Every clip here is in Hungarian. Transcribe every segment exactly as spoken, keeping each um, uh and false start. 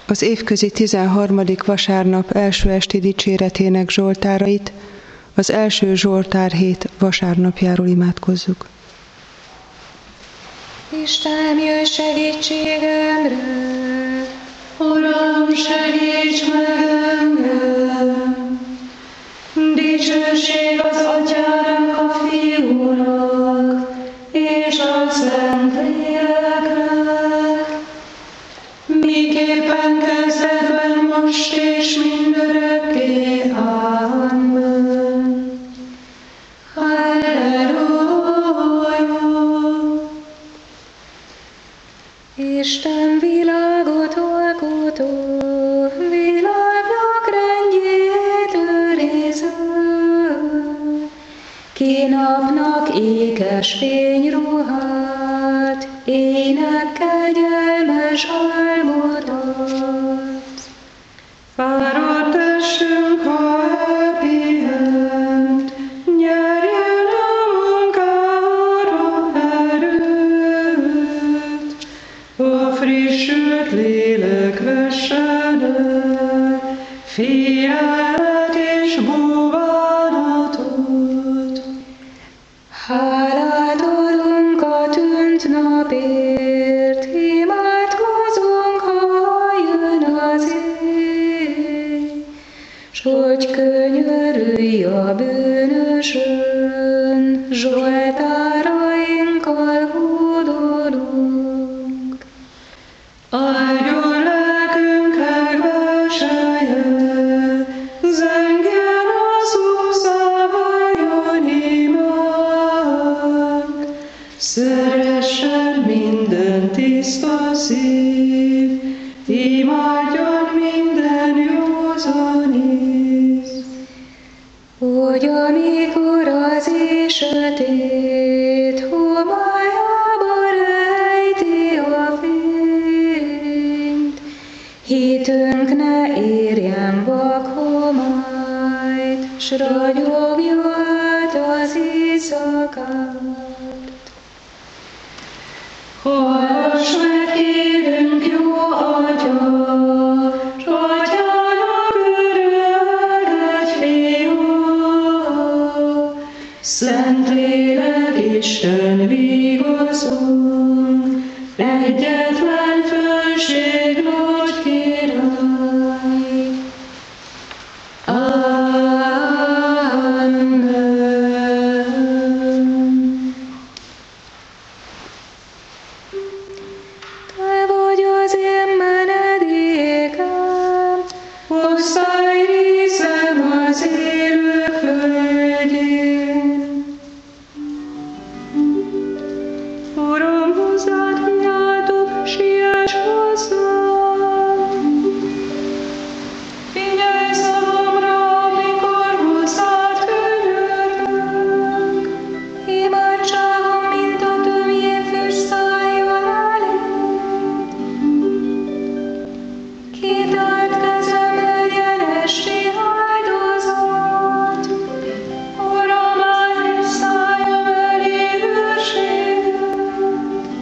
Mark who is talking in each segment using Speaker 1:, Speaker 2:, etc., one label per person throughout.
Speaker 1: Az évközi tizenharmadik vasárnap első esti dicséretének zsoltárait az első zsoltárhét vasárnapjáról imádkozzuk.
Speaker 2: Istenem, jöjj segítségemre! Uram, segíts meg engem! Dicsőség az Atyának, a Fiúnak, és a Szentléleknek, miképpen kezdetben, most és mindörökké. Amen. Halleluja! Isten világot alkotó, világnak rendjét őriző, ki napnak ékes fényruhát, ének kegyelmes álmot ad. Fáradt testünk, ha elpihent, nyerjen a munkára erőt. A frissült lélek vessenek, figyelmet és búvánatot. Hálát adunk a tűnt napért, imádkozunk, ha jön az éj, s hogy könyörülj a bűnösön, zsoltárainkkal hódolunk. Áldjon lelkünk legbelseje, zengjen az Úr szavajon imánk. Szeressen minden tiszta szív, imádjon minden józan ész. Hogy amikor az éj sötét homályába rejti a fényt, hitünk ne érjen vakhomályt, s ragyogja át az éjszakát. Hallgass meg, kérünk, jó Atya, s Atyának öröld egy fiúra. Szentlélek, Isten vigaszunk, egyetlen felség nagy király. Amen. Te vagy az én menedékem, osztály részem az élők földjén. Uram, hozzád kiáltok, siess hozzám. Figyelj szavamra, amikor hozzád könyörgök. Imádságom, mint a tömjén füst szálljon eléd. Kitárt kezem legyen esti áldozat. Uram, állj szálljon elé hűséget.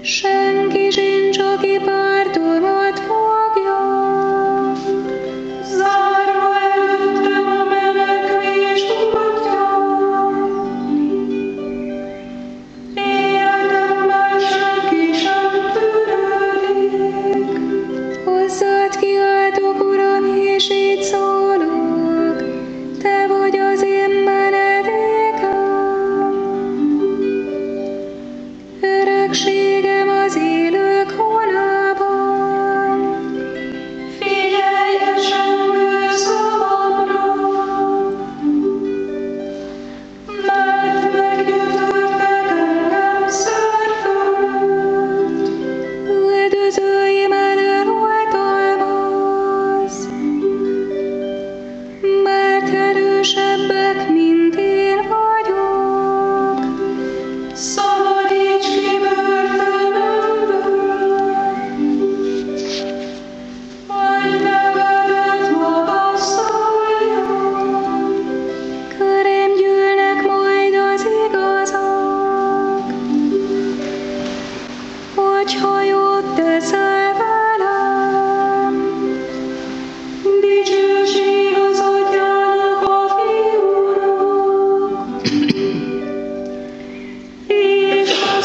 Speaker 2: senki sincs, aki pártomat fogja. Zárva előttem a menekvés útja. Életemben senki sem törődik. Hozzád kiáltok, Uram, és így szólok, Te vagy az én menedékem. Örökségem az élők honában. Figyelj, esengő szavamra, mert meggyötörtek engem szár fölött. Üldözőim elől oltalmaz, mert erősebbek, mint én vagyok. Szabadíts ki börtönömből, adj nevedet magasztaljon. Körém gyűlnek majd az igazak, hogyha jót teszel velem. Dicsőség az Atyának, a Fiúnak, és a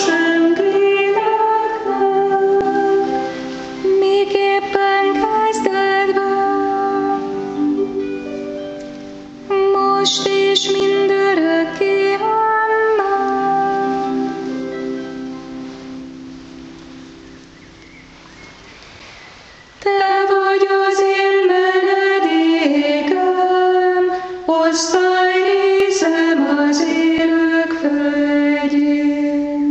Speaker 2: Szentléleknek, miképpen kezdetben, most és mindörökké. Amen. Te vagy az én menedékem, osztályrészem az élők földjén.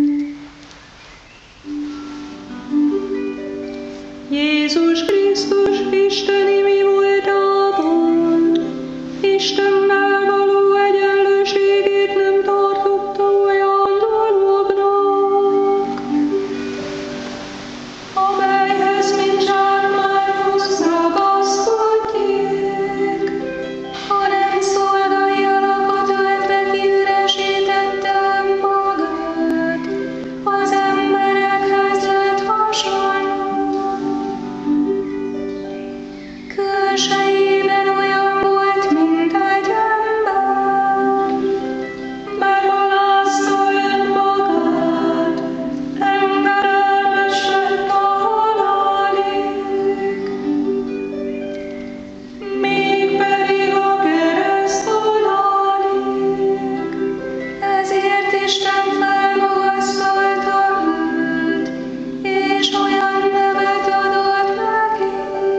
Speaker 2: Jézus Krisztus, isteni mi voltában, Istennel való egyenlőségét nem tartotta olyan dolognak, amelyhez mint zsákmányhoz ragaszkodjék, hanem szolgai alakot öltve kiüresítette magát, az emberekhez lett hasonló. Külsejében olyan volt, mint egy ember, megalázta önmagát, engedelmes lett a halálig, mégpedig a kereszt halálig. Ezért Isten felmagasztalta őt, és olyan nevet adott neki,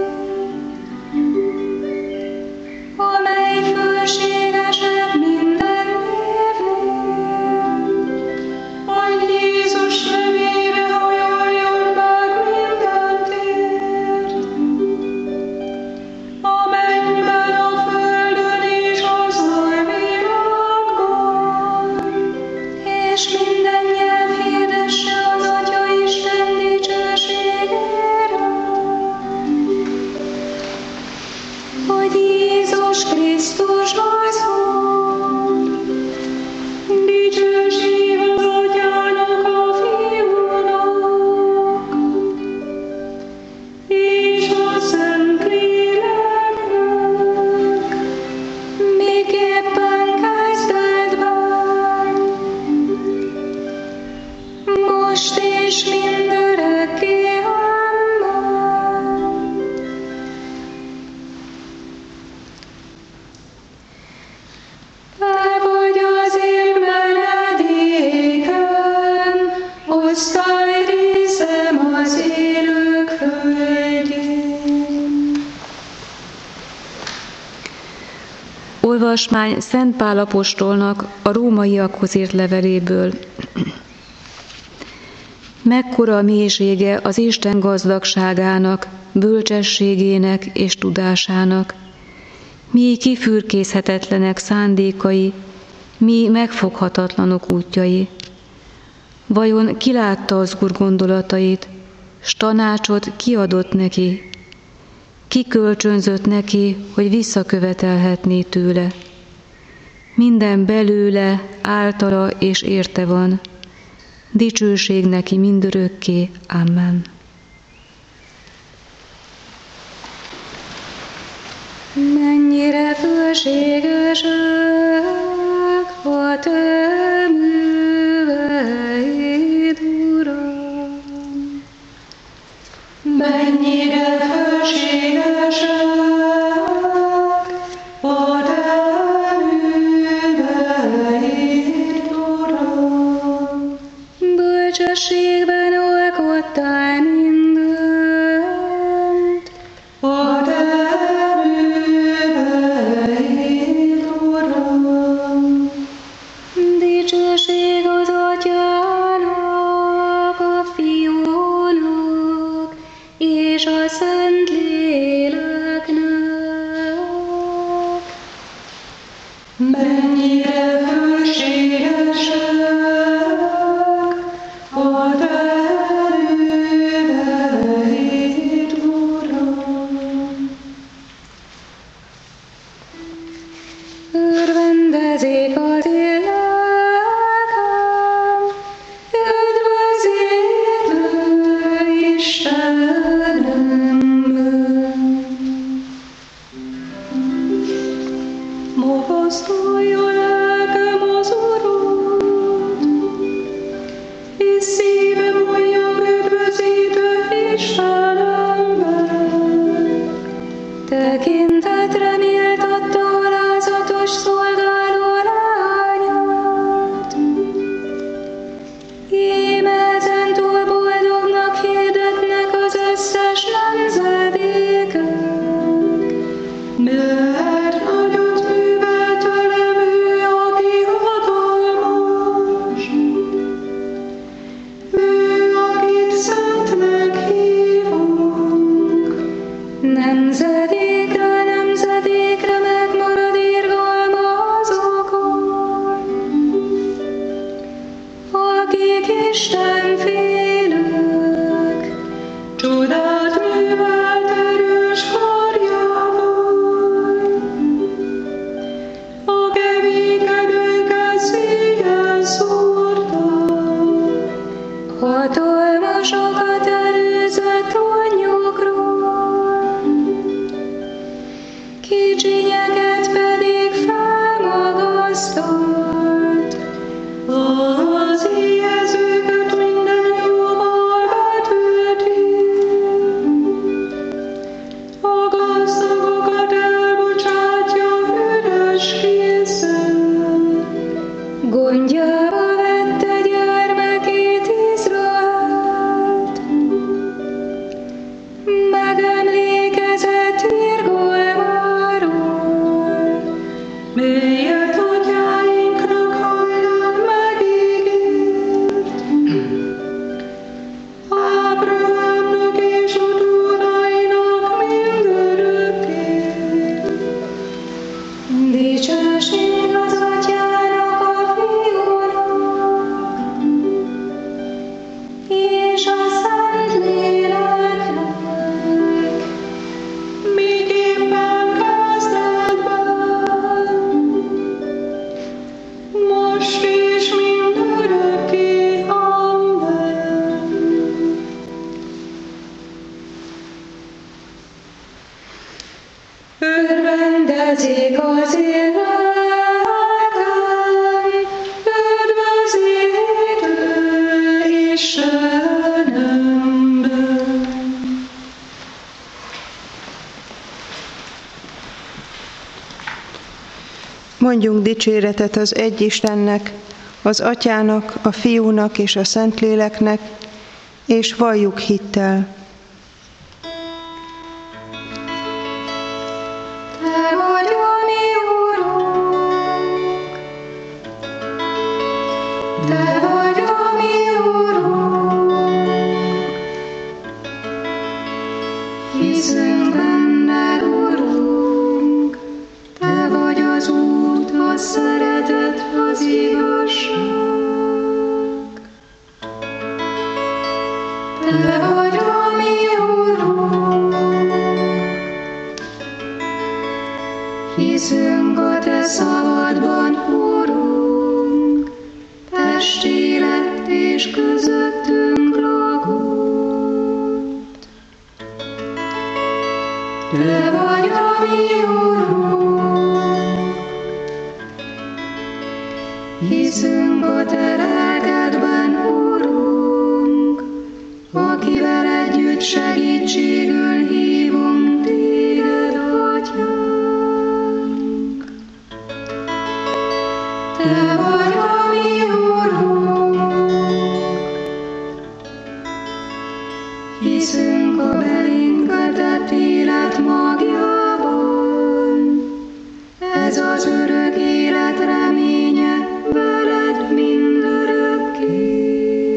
Speaker 2: amely fölségesebb minden névnél, hogy Jézus nevére hajoljon meg minden tér, a mennyben, a földön és az alvilágban, és minden nyelv hirdesse az Atya Isten dicsőségére, hogy Jézus Krisztus az Úr. Dicsőség az Atyának, a Fiúnak, és a Szentléleknek, miképpen kezdetben, most és mindörökké. Amen. Te vagy az én menedékem, osztályrészem az élők földjén.
Speaker 3: Olvasmány Szent Pál apostolnak a rómaiakhoz írt leveléből. Mekkora mélysége az Isten gazdagságának, bölcsességének és tudásának, mi kifürkészhetetlenek szándékai, mi megfoghatatlanok útjai. Vajon ki látta az Úr gondolatait, s tanácsot kiadott neki? Ki kölcsönzött neki, hogy visszakövetelhetné tőle? Minden belőle, általa és érte van. dicsőség neki mindörökké. Amen.
Speaker 2: Mennyire fölségesek a te műveid, Uram! Mennyire fölségesek a te műveid, Uram! Bölcsességben alkottál mindent, a te dicsőség az Atyának, a Fiúnak és a Szentléleknek. Mennyire fölségesek a te műveid, Uram! Örvendezik az tekintetre méltatta alázatos szolgáló lányát. Íme ezentúl boldognak hirdetnek az összes nemzedékek, mert nagyot művelt velem ő, aki hatalmas, ő, akit szentnek hívunk. Nemzedékre, nemzedékre megmarad irgalma azokon, akik Isten félők, csodát művelt erős karjával. A keménykedőket széjjel szórta, hatalmasokat előzött trónjukról, kicsinyeket pedig felmagasztalt, az éhezőket minden jóval betölti, a gazdagokat elbocsátja üres készen, gondjába vette gyermekét Izraelt, megemlékezett irgalmáról, melyet atyáinknak hajnal megígért, Ábrahámnak és utódainak mindörökké. Dicsőség az Atyának, a Fiúnak és a Szentléleknek, miképpen kezdetben, most és mindörökké. Amen. Örvendezik az életem, üdvözítő Istenemben.
Speaker 1: Mondjunk dicséretet az egy Istennek, az Atyának, a Fiúnak és a Szentléleknek, és valljuk hittel.
Speaker 2: Te vagy a mi Urunk, Te vagy a mi Urunk, hiszünk benned, Urunk, Te vagy az út, a szeretet, az igazság. Te vagy a mi Urunk, hiszünk a Te szavadban, Urunk, testé lettél és közöttünk lakott. Te vagy a mi Urunk, hiszünk a te lelkedben, Urunk, akivel együtt segítségül hívunk téged, Atyánk. Te vagy a mi Urunk, hiszünk a belénk vetett élet magjában, ez az örök élet reménye veled mindörökké.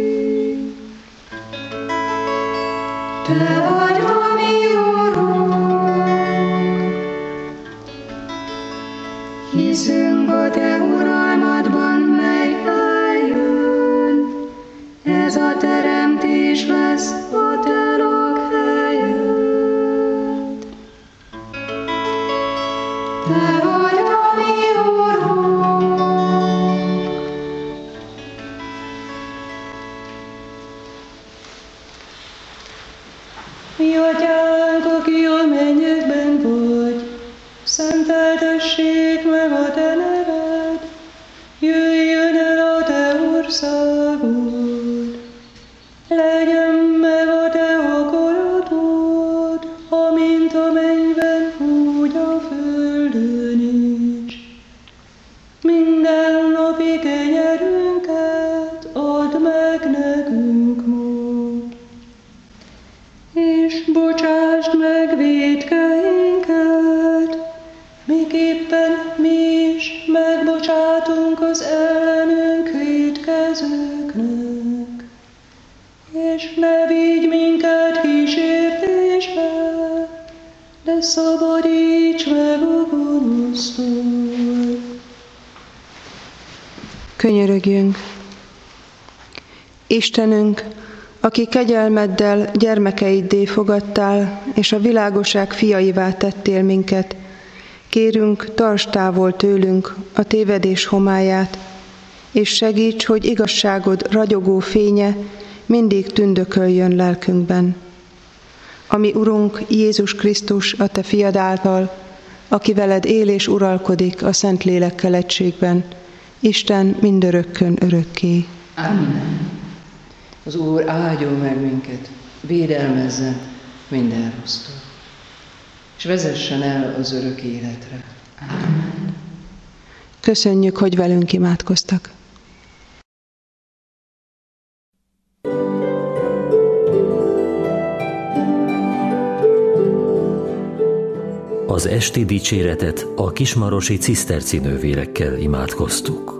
Speaker 2: Te vagy a mi Urunk, hiszünk a te uralmadban, mely eljön, ez a teremtés lesz a te lakhelyed. Te vagy a mi Urunk. Mi Atyánk, aki a mennyekben vagy, szenteltessék meg a te neved, jöjjön el a te országod, legyen meg a te akaratod, amint a mennyben, úgy a földön is. Minden napi kenyerünket add meg nekünk most, és bocsásd meg vétkeinket, miképpen mi is megbocsátunk az ellenünk vétkezőknek. És ne vigy minket kísértésbe, de szabadíts meg a gonosztól.
Speaker 1: Könyörögjünk! Istenünk, aki kegyelmeddel gyermekeiddé fogadtál, és a világosság fiaivá tettél minket, kérünk, tartsd távol tőlünk a tévedés homályát, és segíts, hogy igazságod ragyogó fénye mindig tündököljön lelkünkben. Ami Urunk Jézus Krisztus, a te fiad által, aki veled él és uralkodik a Szentlélekkel egységben, Isten mindörökkön örökké.
Speaker 4: Amen. Az Úr áldjon meg minket, védelmezzen minden rossztól, és vezessen el az örök életre. Amen.
Speaker 1: Köszönjük, hogy velünk imádkoztak.
Speaker 5: Az esti dicséretet a kismarosi ciszterci nővérekkel imádkoztuk.